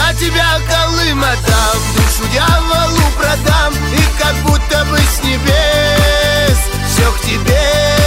За тебя Колым отдам, душу дьяволу продам, и как будто бы с небес все к тебе